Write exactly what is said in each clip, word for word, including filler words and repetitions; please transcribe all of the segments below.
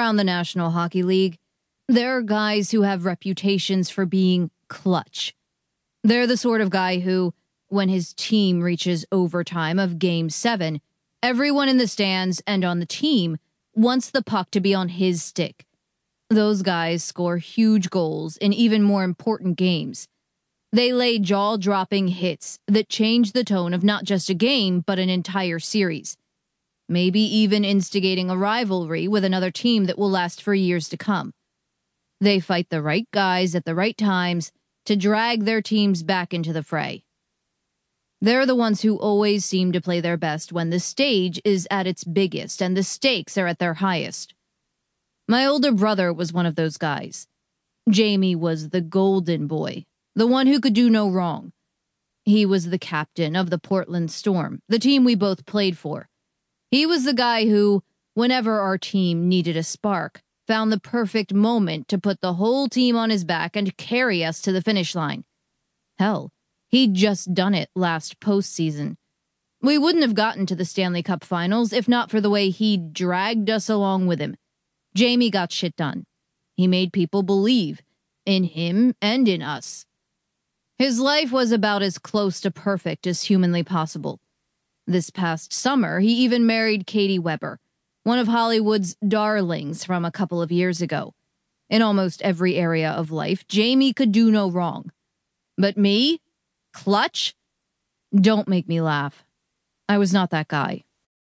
around the National Hockey League, there are guys who have reputations for being clutch. They're the sort of guy who, when his team reaches overtime of Game seven, everyone in the stands and on the team wants the puck to be on his stick. Those guys score huge goals in even more important games. They lay jaw-dropping hits that change the tone of not just a game, but an entire series. Maybe even instigating a rivalry with another team that will last for years to come. They fight the right guys at the right times to drag their teams back into the fray. They're the ones who always seem to play their best when the stage is at its biggest and the stakes are at their highest. My older brother was one of those guys. Jamie was the golden boy, the one who could do no wrong. He was the captain of the Portland Storm, the team we both played for. He was the guy who, whenever our team needed a spark, found the perfect moment to put the whole team on his back and carry us to the finish line. Hell, he'd just done it last postseason. We wouldn't have gotten to the Stanley Cup Finals if not for the way he dragged us along with him. Jamie got shit done. He made people believe in him and in us. His life was about as close to perfect as humanly possible. This past summer, he even married Katie Weber, one of Hollywood's darlings from a couple of years ago. In almost every area of life, Jamie could do no wrong. But me? Clutch? Don't make me laugh. I was not that guy.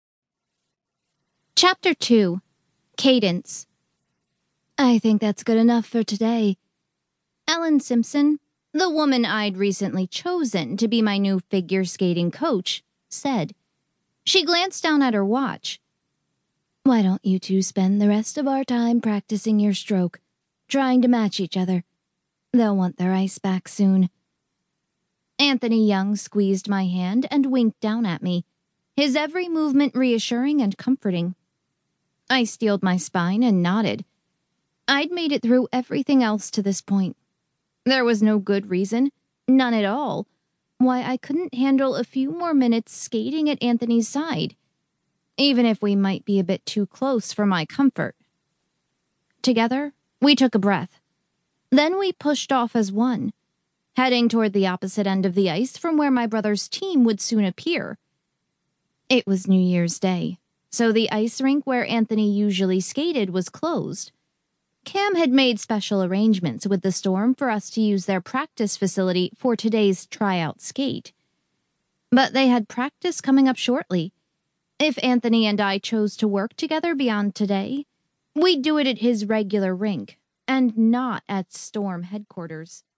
Chapter two. Cadence. I think that's good enough for today. Ellen Simpson, the woman I'd recently chosen to be my new figure skating coach, said. She glanced down at her watch. Why don't you two spend the rest of our time practicing your stroke, trying to match each other? They'll want their ice back soon. Anthony Young squeezed my hand and winked down at me, his every movement reassuring and comforting. I steeled my spine and nodded. I'd made it through everything else to this point. There was no good reason, none at all, why I couldn't handle a few more minutes skating at Anthony's side, even if we might be a bit too close for my comfort. Together, we took a breath. Then we pushed off as one, heading toward the opposite end of the ice from where my brother's team would soon appear. It was New Year's Day, so the ice rink where Anthony usually skated was closed. Cam had made special arrangements with the Storm for us to use their practice facility for today's tryout skate. But they had practice coming up shortly. If Anthony and I chose to work together beyond today, we'd do it at his regular rink, and not at Storm headquarters.